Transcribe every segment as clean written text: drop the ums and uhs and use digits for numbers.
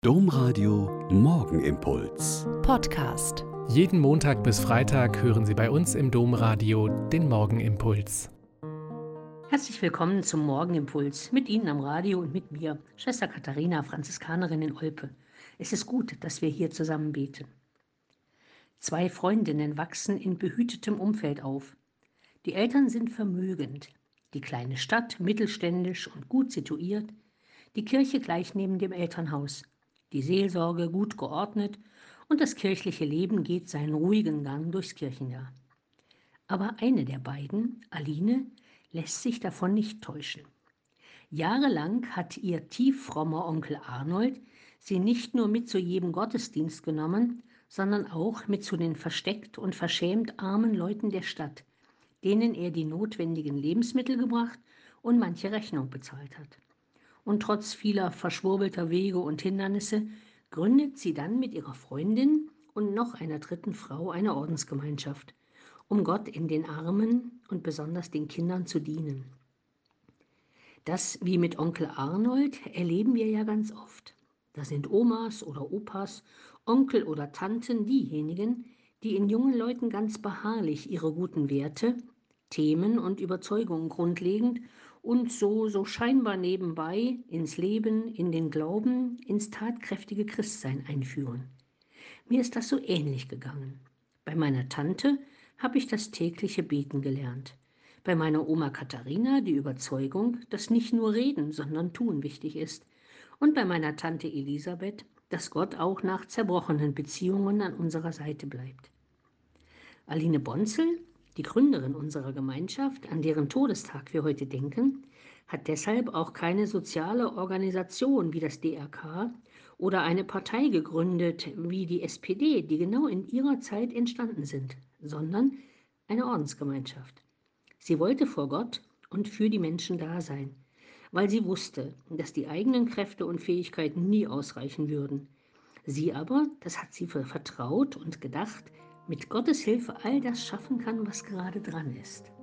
Domradio Morgenimpuls. Podcast. Jeden Montag bis Freitag hören Sie bei uns im Domradio den Morgenimpuls. Herzlich willkommen zum Morgenimpuls mit Ihnen am Radio und mit mir, Schwester Katharina, Franziskanerin in Olpe. Es ist gut, dass wir hier zusammen beten. 2 Freundinnen wachsen in behütetem Umfeld auf. Die Eltern sind vermögend, die kleine Stadt mittelständisch und gut situiert, die Kirche gleich neben dem Elternhaus, die Seelsorge gut geordnet und das kirchliche Leben geht seinen ruhigen Gang durchs Kirchenjahr. Aber eine der beiden, Aline, lässt sich davon nicht täuschen. Jahrelang hat ihr tieffrommer Onkel Arnold sie nicht nur mit zu jedem Gottesdienst genommen, sondern auch mit zu den versteckt und verschämt armen Leuten der Stadt, denen er die notwendigen Lebensmittel gebracht und manche Rechnung bezahlt hat. Und trotz vieler verschwurbelter Wege und Hindernisse gründet sie dann mit ihrer Freundin und noch einer 3. Frau eine Ordensgemeinschaft, um Gott in den Armen und besonders den Kindern zu dienen. Das, wie mit Onkel Arnold, erleben wir ja ganz oft. Da sind Omas oder Opas, Onkel oder Tanten diejenigen, die in jungen Leuten ganz beharrlich ihre guten Werte, Themen und Überzeugungen grundlegend und so scheinbar nebenbei ins Leben, in den Glauben, ins tatkräftige Christsein einführen. Mir ist das so ähnlich gegangen. Bei meiner Tante habe ich das tägliche Beten gelernt. Bei meiner Oma Katharina die Überzeugung, dass nicht nur Reden, sondern Tun wichtig ist. Und bei meiner Tante Elisabeth, dass Gott auch nach zerbrochenen Beziehungen an unserer Seite bleibt. Aline Bonzel, die Gründerin unserer Gemeinschaft, an deren Todestag wir heute denken, hat deshalb auch keine soziale Organisation wie das DRK oder eine Partei gegründet wie die SPD, die genau in ihrer Zeit entstanden sind, sondern eine Ordensgemeinschaft. Sie wollte vor Gott und für die Menschen da sein, weil sie wusste, dass die eigenen Kräfte und Fähigkeiten nie ausreichen würden. Sie aber, das hat sie vertraut und gedacht, mit Gottes Hilfe all das schaffen kann, was gerade dran ist.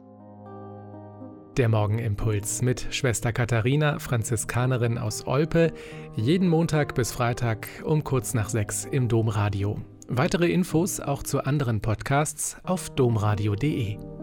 Der Morgenimpuls mit Schwester Katharina, Franziskanerin aus Olpe, jeden Montag bis Freitag um kurz nach 6 im Domradio. Weitere Infos auch zu anderen Podcasts auf domradio.de.